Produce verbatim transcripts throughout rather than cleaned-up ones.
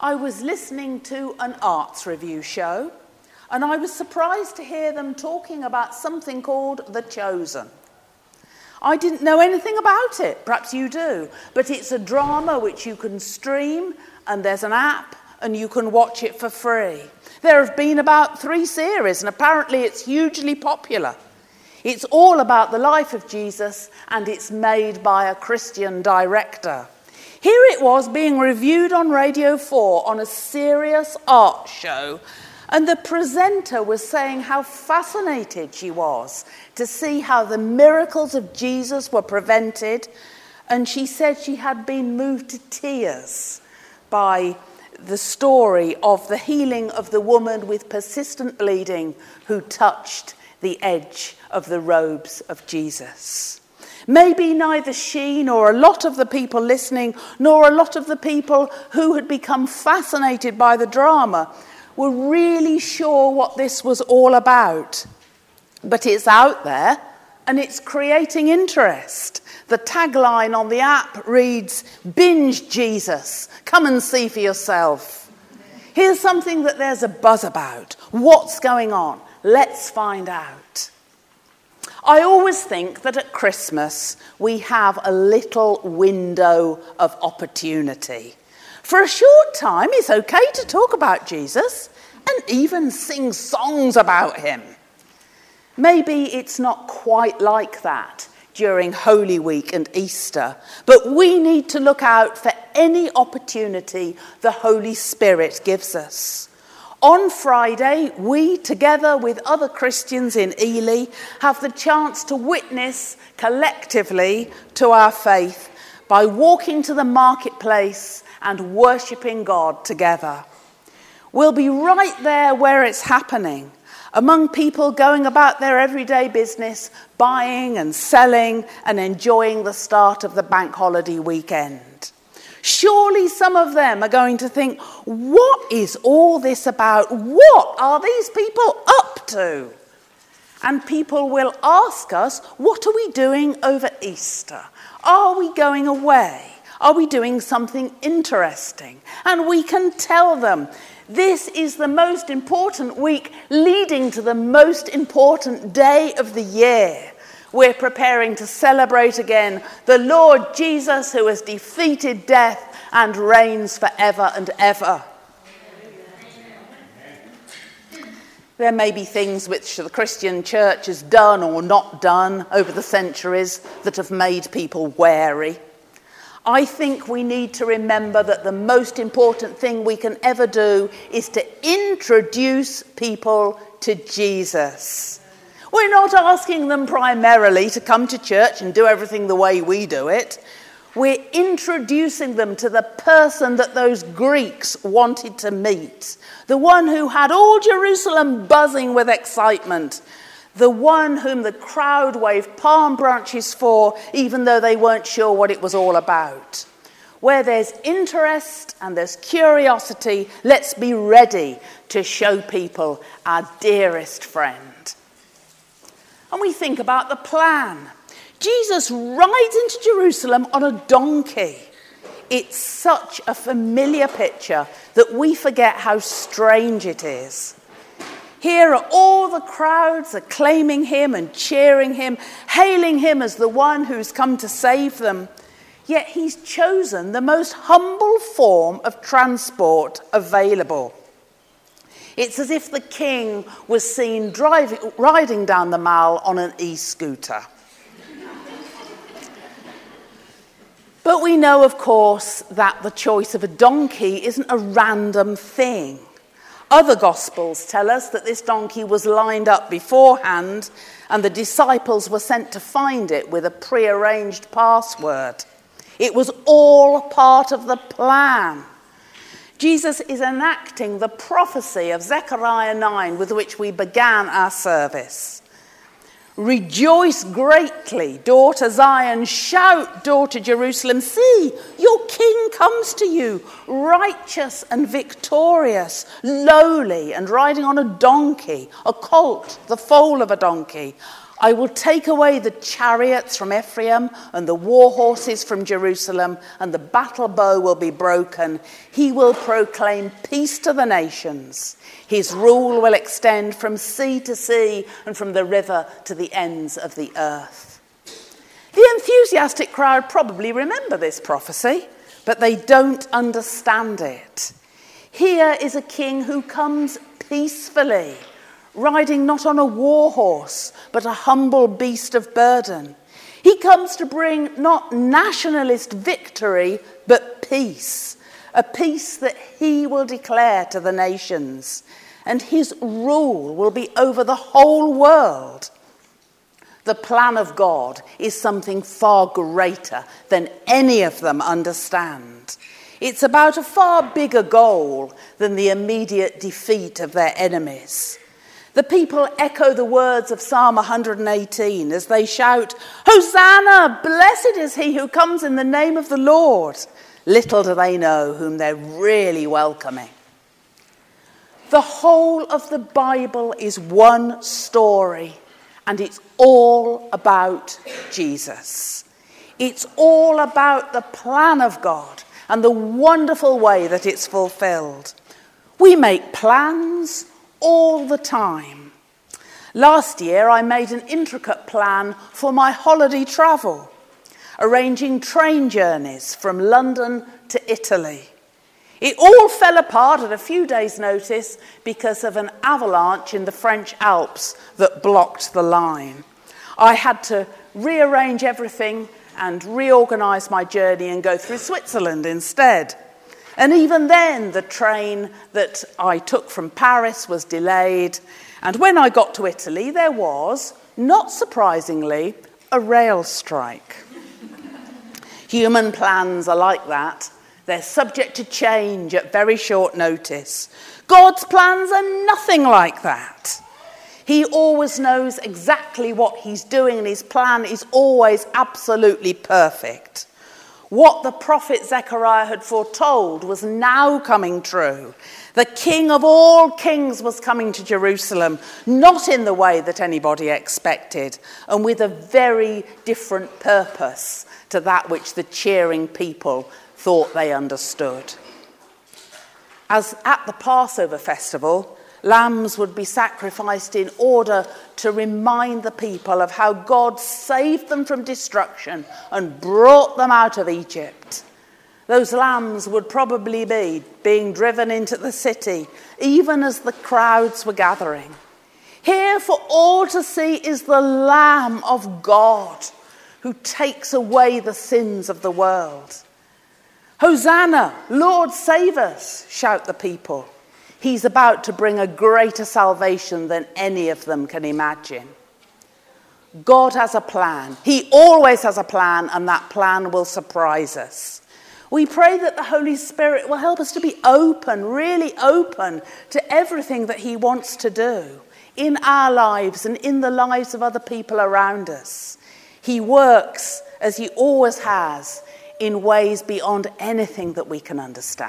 I was listening to an arts review show, and I was surprised to hear them talking about something called The Chosen. I didn't know anything about it, perhaps you do, but it's a drama which you can stream, and there's an app, and you can watch it for free. There have been about three series, and apparently it's hugely popular. It's all about the life of Jesus, and it's made by a Christian director. Here it was being reviewed on Radio four on a serious art show, and the presenter was saying how fascinated she was to see how the miracles of Jesus were prevented, and she said she had been moved to tears by the story of the healing of the woman with persistent bleeding who touched the edge of the robes of Jesus. Maybe neither she nor a lot of the people listening, nor a lot of the people who had become fascinated by the drama were really sure what this was all about. But it's out there and it's creating interest. The tagline on the app reads, "Binge Jesus, come and see for yourself." Here's something that there's a buzz about. What's going on? Let's find out. I always think that at Christmas we have a little window of opportunity. For a short time, it's okay to talk about Jesus and even sing songs about him. Maybe it's not quite like that during Holy Week and Easter, but we need to look out for any opportunity the Holy Spirit gives us. On Friday, we, together with other Christians in Ely, have the chance to witness collectively to our faith by walking to the marketplace and worshipping God together. We'll be right there where it's happening, among people going about their everyday business, buying and selling and enjoying the start of the bank holiday weekend. Surely some of them are going to think, what is all this about? What are these people up to? And people will ask us, what are we doing over Easter? Are we going away? Are we doing something interesting? And we can tell them, this is the most important week leading to the most important day of the year. We're preparing to celebrate again the Lord Jesus who has defeated death and reigns forever and ever. There may be things which the Christian church has done or not done over the centuries that have made people wary. I think we need to remember that the most important thing we can ever do is to introduce people to Jesus. We're not asking them primarily to come to church and do everything the way we do it. We're introducing them to the person that those Greeks wanted to meet, the one who had all Jerusalem buzzing with excitement, the one whom the crowd waved palm branches for, even though they weren't sure what it was all about. Where there's interest and there's curiosity, let's be ready to show people our dearest friend. And we think about the plan. Jesus rides into Jerusalem on a donkey. It's such a familiar picture that we forget how strange it is. Here are all the crowds acclaiming him and cheering him, hailing him as the one who's come to save them. Yet he's chosen the most humble form of transport available. It's as if the king was seen driving, riding down the Mall on an e-scooter. But we know, of course, that the choice of a donkey isn't a random thing. Other Gospels tell us that this donkey was lined up beforehand and the disciples were sent to find it with a prearranged password. It was all part of the plan. Jesus is enacting the prophecy of Zechariah nine with which we began our service. Rejoice greatly, daughter Zion. Shout, daughter Jerusalem. See, your king comes to you, righteous and victorious, lowly and riding on a donkey, a colt, the foal of a donkey. I will take away the chariots from Ephraim and the war horses from Jerusalem, and the battle bow will be broken. He will proclaim peace to the nations. His rule will extend from sea to sea and from the river to the ends of the earth. The enthusiastic crowd probably remember this prophecy, but they don't understand it. Here is a king who comes peacefully, riding not on a war horse, but a humble beast of burden. He comes to bring not nationalist victory, but peace, a peace that he will declare to the nations, and his rule will be over the whole world. The plan of God is something far greater than any of them understand. It's about a far bigger goal than the immediate defeat of their enemies. The people echo the words of Psalm one hundred eighteen as they shout, "Hosanna! Blessed is he who comes in the name of the Lord." Little do they know whom they're really welcoming. The whole of the Bible is one story, and it's all about Jesus. It's all about the plan of God and the wonderful way that it's fulfilled. We make plans all the time. Last year, I made an intricate plan for my holiday travel, arranging train journeys from London to Italy. It all fell apart at a few days' notice because of an avalanche in the French Alps that blocked the line. I had to rearrange everything and reorganise my journey and go through Switzerland instead. And even then, the train that I took from Paris was delayed. And when I got to Italy, there was, not surprisingly, a rail strike. Human plans are like that. They're subject to change at very short notice. God's plans are nothing like that. He always knows exactly what he's doing, and his plan is always absolutely perfect. What the prophet Zechariah had foretold was now coming true. The King of all kings was coming to Jerusalem, not in the way that anybody expected, and with a very different purpose to that which the cheering people thought they understood. As at the Passover festival, lambs would be sacrificed in order to remind the people of how God saved them from destruction and brought them out of Egypt. Those lambs would probably be being driven into the city, even as the crowds were gathering. Here for all to see is the Lamb of God who takes away the sins of the world. Hosanna, Lord, save us, shout the people. He's about to bring a greater salvation than any of them can imagine. God has a plan. He always has a plan, and that plan will surprise us. We pray that the Holy Spirit will help us to be open, really open to everything that he wants to do in our lives and in the lives of other people around us. He works, as he always has, in ways beyond anything that we can understand.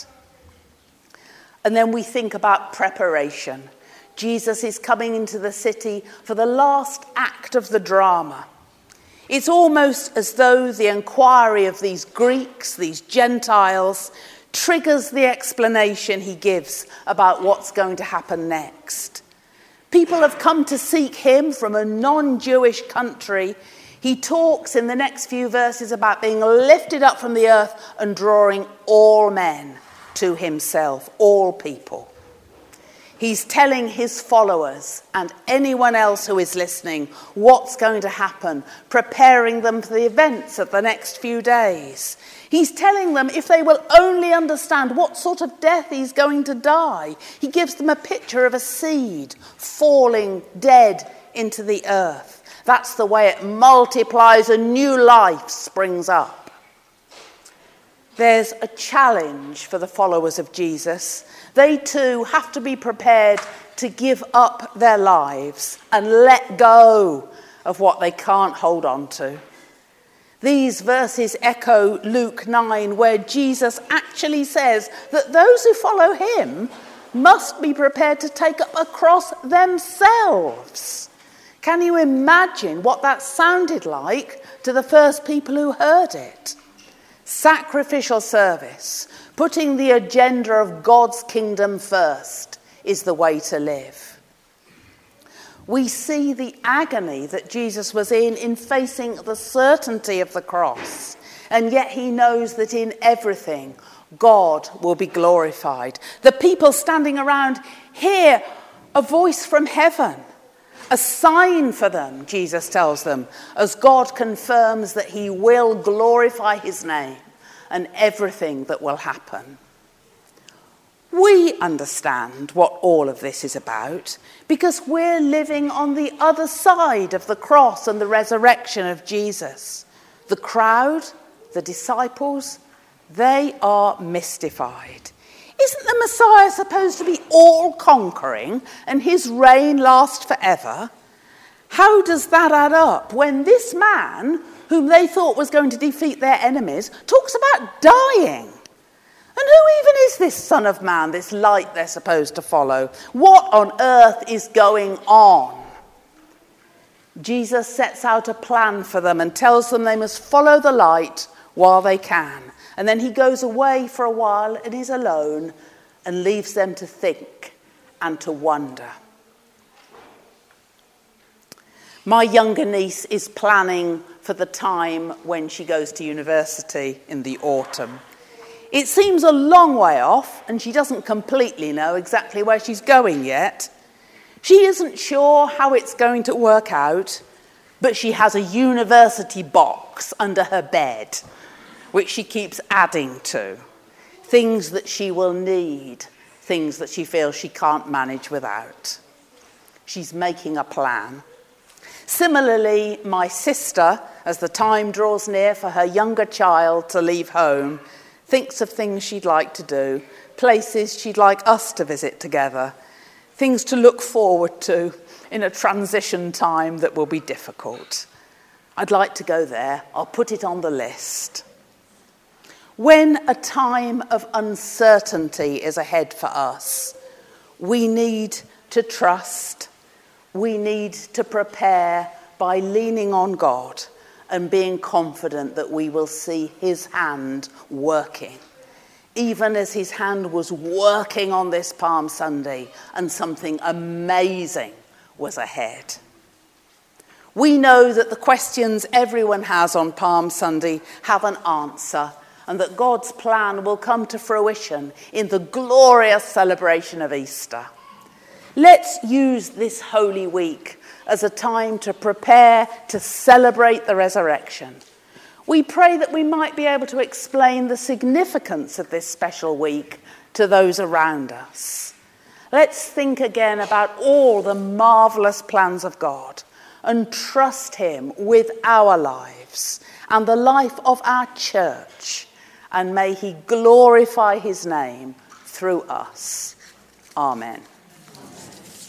And then we think about preparation. Jesus is coming into the city for the last act of the drama. It's almost as though the inquiry of these Greeks, these Gentiles, triggers the explanation he gives about what's going to happen next. People have come to seek him from a non-Jewish country. He talks in the next few verses about being lifted up from the earth and drawing all men to himself, all people. He's telling his followers and anyone else who is listening what's going to happen, preparing them for the events of the next few days. He's telling them if they will only understand what sort of death he's going to die. He gives them a picture of a seed falling dead into the earth. That's the way it multiplies, a new life springs up. There's a challenge for the followers of Jesus. They too have to be prepared to give up their lives and let go of what they can't hold on to. These verses echo Luke nine, where Jesus actually says that those who follow him must be prepared to take up a cross themselves. Can you imagine what that sounded like to the first people who heard it? Sacrificial service, putting the agenda of God's kingdom first, is the way to live. We see the agony that Jesus was in in facing the certainty of the cross, and yet he knows that in everything God will be glorified. The people standing around hear a voice from heaven, a sign for them, Jesus tells them, as God confirms that he will glorify his name and everything that will happen. We understand what all of this is about because we're living on the other side of the cross and the resurrection of Jesus. The crowd, the disciples, they are mystified. Isn't the Messiah supposed to be all-conquering and his reign last forever? How does that add up when this man, whom they thought was going to defeat their enemies, talks about dying? And who even is this Son of Man, this light they're supposed to follow? What on earth is going on? Jesus sets out a plan for them and tells them they must follow the light while they can. And then he goes away for a while and is alone and leaves them to think and to wonder. My younger niece is planning for the time when she goes to university in the autumn. It seems a long way off, and she doesn't completely know exactly where she's going yet. She isn't sure how it's going to work out, but she has a university box under her bed, which she keeps adding to. Things that she will need, things that she feels she can't manage without. She's making a plan. Similarly, my sister, as the time draws near for her younger child to leave home, thinks of things she'd like to do, places she'd like us to visit together, things to look forward to in a transition time that will be difficult. I'd like to go there. I'll put it on the list. When a time of uncertainty is ahead for us, we need to trust, we need to prepare by leaning on God and being confident that we will see his hand working, even as his hand was working on this Palm Sunday and something amazing was ahead. We know that the questions everyone has on Palm Sunday have an answer, and that God's plan will come to fruition in the glorious celebration of Easter. Let's use this Holy Week as a time to prepare to celebrate the resurrection. We pray that we might be able to explain the significance of this special week to those around us. Let's think again about all the marvelous plans of God and trust him with our lives and the life of our church. And may he glorify his name through us. Amen.